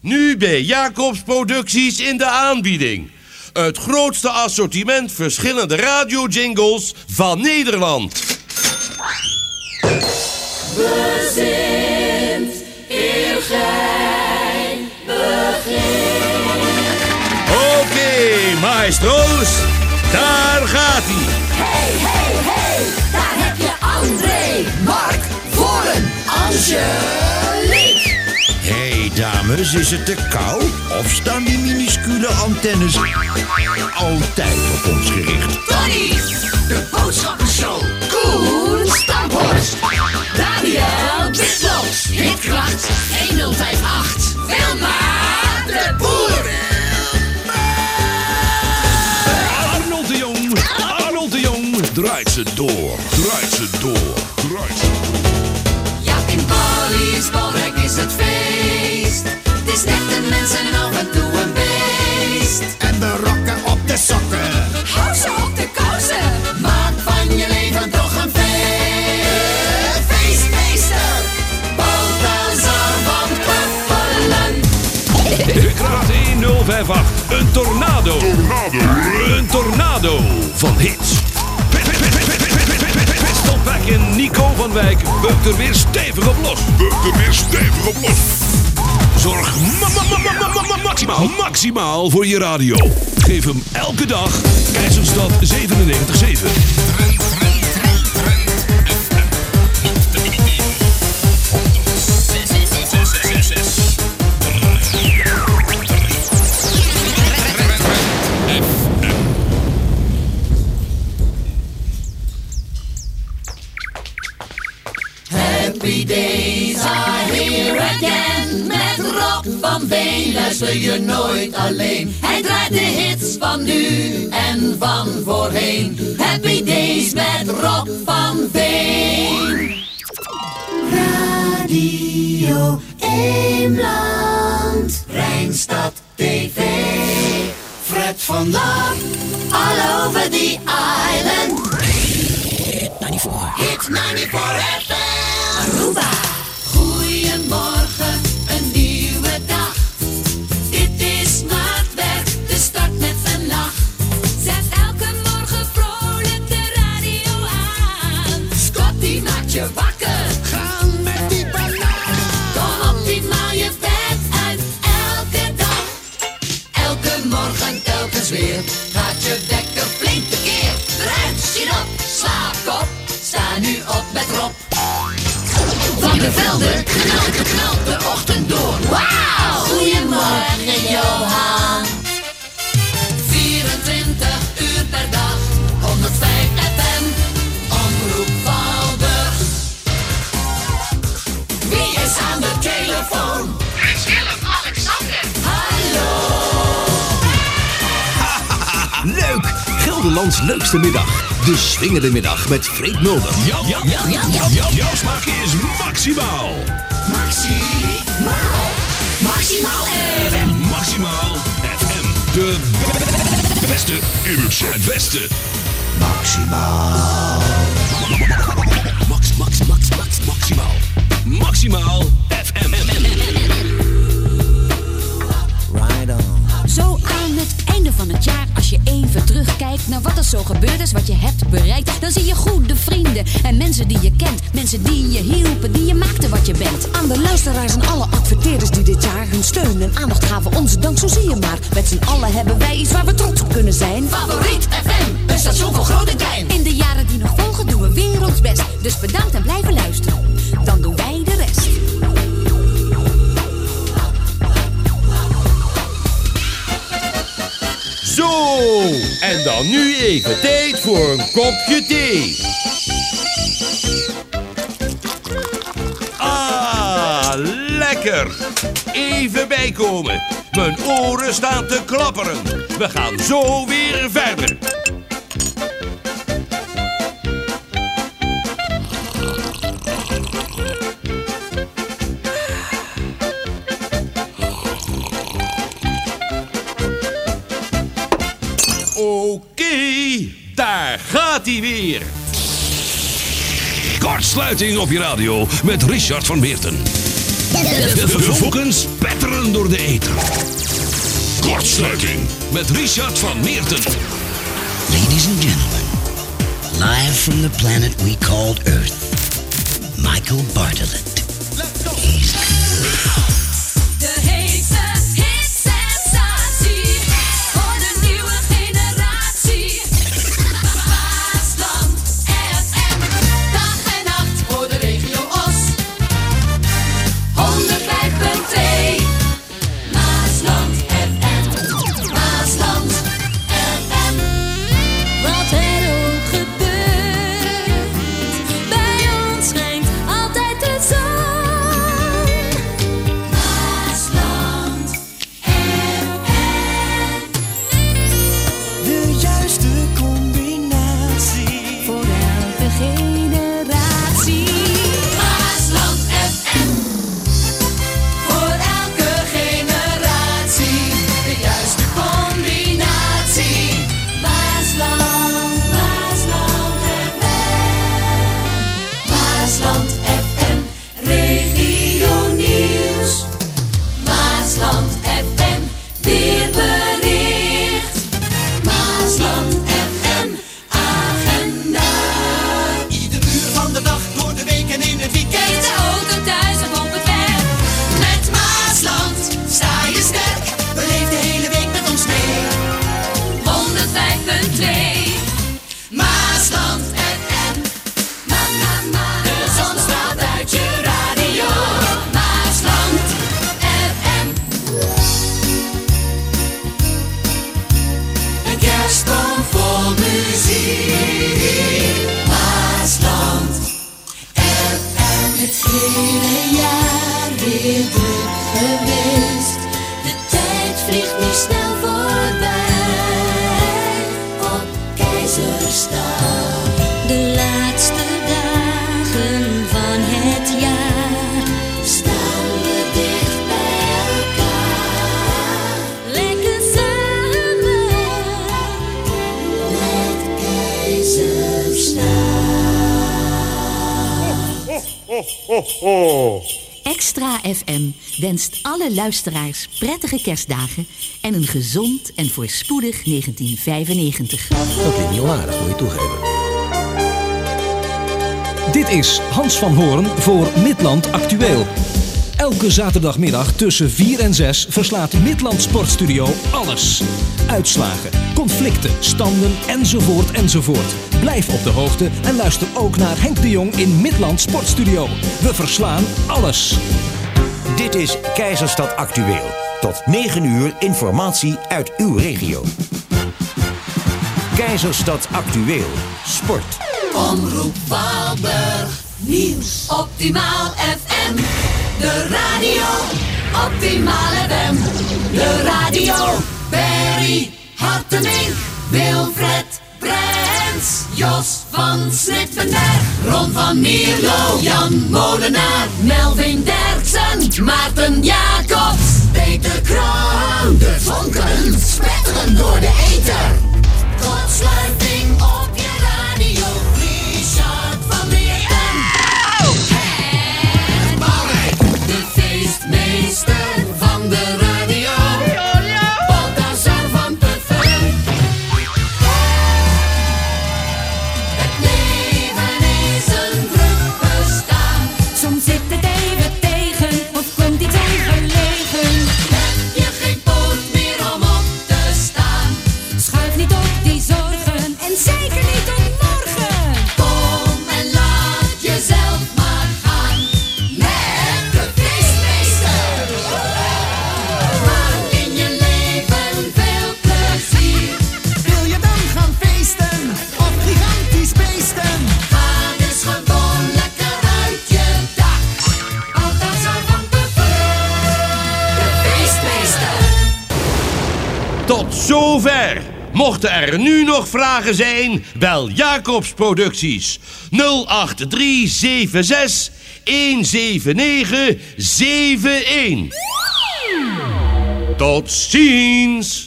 Nu bij Jacobs Producties in de aanbieding. Het grootste assortiment verschillende radiojingles van Nederland. Bezint eer gij begint. Oké, maestro's, daar gaat hij. Hey, hey, hey, daar heb je André, Mark, Voren, Angelique. Hé dames, is het te koud? Of staan die minuscule antennes altijd op ons gericht? Tony, de boodschappenshow. Koen Stamphorst. Daniel Witloos. Hitkracht 1058. Wilma de Boer. Arnold de Jong. Arnold de Jong. Draait ze door. Draait ze door. Draait ze door. Ja, in Balliesbalrek is het feest. Het is net de mensen af en toe een beest. En de rokken op de sokken. Hou ze op de kousen. Maak van je leven toch een feest. Feestmeester. Balthazar van Kappelen. Hitkracht 1058. Een tornado. Een tornado van hits. Pistolpack Nico van Wijk beukt er weer stevig op los. Zorg maximaal voor je radio. Geef hem elke dag Keizerstad 97.7. Happy days are here again. Met Rob van Veen luister je nooit alleen. Hij draait de hits van nu en van voorheen. Happy days met Rob van Veen. Radio Eemland. Rijnstad TV. Fred van Dam. All over the island. Hit 94. Hit 94 FM. Aruba. Goeiemorgen, een nieuwe dag. Dit is maatwerk, de start met een lach. Zet elke morgen vrolijk de radio aan. Scotty maakt je wakker. Gaan met die banaan. Kom optimaal je bed uit elke dag. Elke morgen, telkens weer. Gaat je wekker flink tekeer. Eruit, zit op, slaap op. Sta nu op met Rob. Van de velden knalt de ochtend door. Wauw! Goedemorgen, Johan. 24 uur per dag. 105 FM. Omroep Valburg. Wie is aan de telefoon? Prins Willem-Alexander. Hallo. Leuk! Gelderlands leukste middag. De swingende middag met Freek Mulder. Jouw smaak is maximaal. Maximaal FM. Maximaal FM. De beste in het beste. Maximaal. Maximaal. Maximaal FM. Right on. Zo aan het einde van het jaar, als je even terugkijkt naar wat er zo gebeurd is, wat je hebt bereikt, dan zie je goede vrienden en mensen die je kent. Mensen die je hielpen, die je maakten wat je bent. Aan de luisteraars en alle adverteerders die dit jaar hun steun en aandacht gaven, onze dank, zo zie je maar. Met z'n allen hebben wij iets waar we trots op kunnen zijn. Favoriet FM, een station voor groot en klein. In de jaren die nog volgen doen we weer ons best. Dus bedankt en blijven luisteren. Dan doen wij de rest. Zo, en dan nu even tijd voor een kopje thee. Ah, lekker. Even bijkomen. Mijn oren staan te klapperen. We gaan zo weer verder. Oké, daar gaat hij weer. Kortsluiting op je radio met Richard van Beerten. De vonken spetteren door de ether. Kortsluiting met Richard van Meerten. Ladies and gentlemen, live from the planet we called Earth, Michael Bartlett. He's good. De heetste hitsensatie voor de nieuwe generatie. Maasland FM. Dag en nacht voor de regio Os. 105.2. Maasland FM. Maasland FM. Wat er ook gebeurt, bij ons schijnt altijd de zon. Maasland FM. De juiste combinatie Voor elke generatie. Maasland FM. Voor elke generatie. De juiste combinatie. Maasland, Maasland FM. Maasland FM. Regio Nieuws. Maasland FM. Weerbericht. Maasland FM. Agenda. ieder uur van de dag, door de week en in het weekend. In de auto, thuis of op het werk. Met Maasland sta je sterk. Beleef de hele week met ons mee. 105.2 Maasland FM. De zon straalt uit je radio. Maasland FM. Een kerstboom vol muziek. Maasland FM. Het hele jaar weer druk geweest. De tijd vliegt nu snel voorbij. Op Keizersdag. De laatste dagen van het jaar. Staan we dicht bij elkaar. Lekker samen. Met Keizersdag. Extra FM wenst alle luisteraars prettige kerstdagen en een gezond en voorspoedig 1995. Dat klinkt heel aardig, moet je toegeven. Dit is Hans van Hoorn voor Midland Actueel. Elke zaterdagmiddag tussen 4 en 6 verslaat Midland Sportstudio alles. Uitslagen, conflicten, standen enzovoort enzovoort. Blijf op de hoogte en luister ook naar Henk de Jong in Midland Sportstudio. We verslaan alles. Dit is Keizerstad Actueel. Tot 9 uur informatie uit uw regio. Keizerstad Actueel. Sport. Omroep Valburg. Nieuws. Optimaal FM. De radio. Optimaal FM. De radio. Barry Hartemink. Wilfred Brens. Jos van Snittenberg. Ron van Mierlo. Jan Molenaar. Melvin Derksen. Maarten Jacobs. Peter Kroon. De vonken spetteren door de ether. Kortsluiting op je radio. Richard van Meerten. En Marek. De feestmeester van de radio. Balthazar van Puffen. Het leven is een druk bestaan. Soms zit het even tegen of komt iets ongelegen. Heb je geen poot meer om op te staan? Schuif niet op die zorgen en zeker niet op morgen. Kom en laat jezelf maar gaan. Met de feestmeester. Maak in je leven veel plezier. Wil je dan gaan feesten of gigantisch beesten? Ga dus gewoon lekker uit je dak. Balthazar van Puffen. De feestmeester. Tot zover. Mochten er nu nog vragen zijn, bel Jacobs Producties 08376 17971. Tot ziens.